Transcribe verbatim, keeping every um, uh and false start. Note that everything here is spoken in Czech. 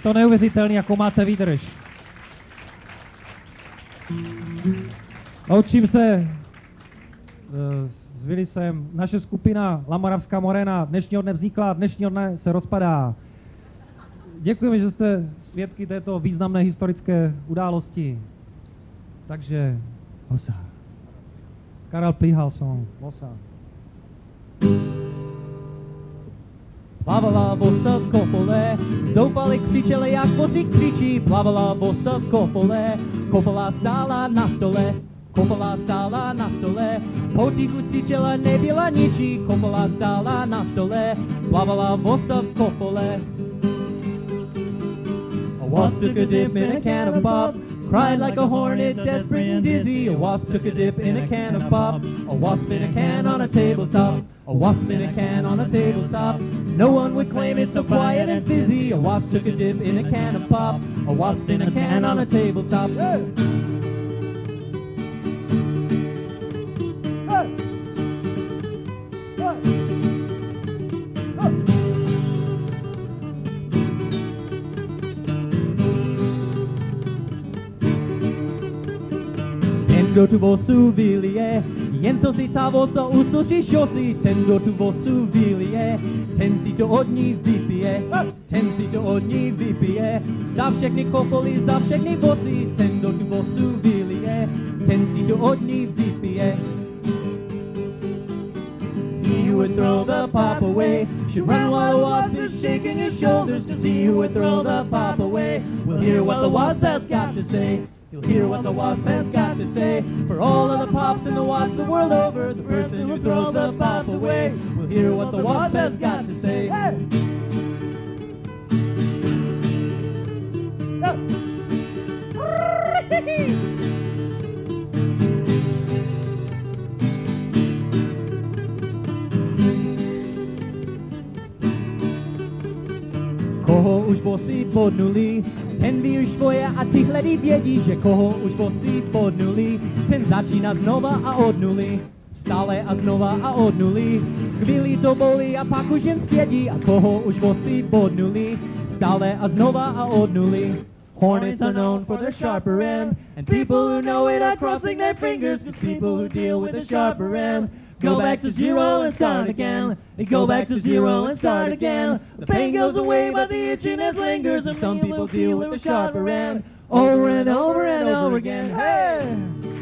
to neuvěřitelné, jako máte výdrž. Loučím se s Willisem. Naše skupina La Moravská Morena dnešního dne vznikla, dnešního dne se rozpadá. Děkujeme, že jste svědky této významné historické události. Takže Hosa. Karel Plíhal song. Hosa. Plavala vosa v kopole, zoufali křičeli, jak vosík křičí. Plavala vosa v kopole, kopola stála na stole. Kopola stála na stole, potichu křičela, nebyla ničí. Kopola stála na stole, plavala vosa v kopole. A wasp took a dip in a can of pop, cried like a hornet, desperate and dizzy. A wasp took a dip in a can of pop, a wasp in a can on a tabletop. A wasp in a can on a tabletop. No one would claim it so quiet and busy. A wasp took a dip in a can of pop, a wasp in a can on a tabletop. Hey! Ten, kdo tu vosu vylije, jen co si ta vosa uslyší šosy. Ten, kdo tu vosu vylije, ten si to od ní vypije. Ten si to od ní vypije, za všechny kopoly, za všechny vosy. Ten, kdo tu vosu vylije, ten si to od ní vypije. He who would throw the pop away should run while the wasp is shaking his shoulders. Cause he who would throw the pop away will hear what the wasp has got to say. You'll hear what the wasp has got to say. For all of the pops and the wasps the world over, the person who throws the pops away will hear what the wasp has got to say. Hey! Koho už vosy podnuli, ten ví už svoje a ty hledy vědí, že koho už vosy podnuli, ten začíná znova a od nuly. Stále a znova a od nuly, chvíli to bolí a pak už jen zpědí. A koho už vosy podnuli, stále a znova a od nuly. Hornets are known for their sharper end, and people who know it are crossing their fingers, cause people who deal with the sharper end go back to zero and start again. They go back to zero and start again. The pain goes away, but the itchiness lingers, and some people deal with the sharper end over and over and over again. Hey!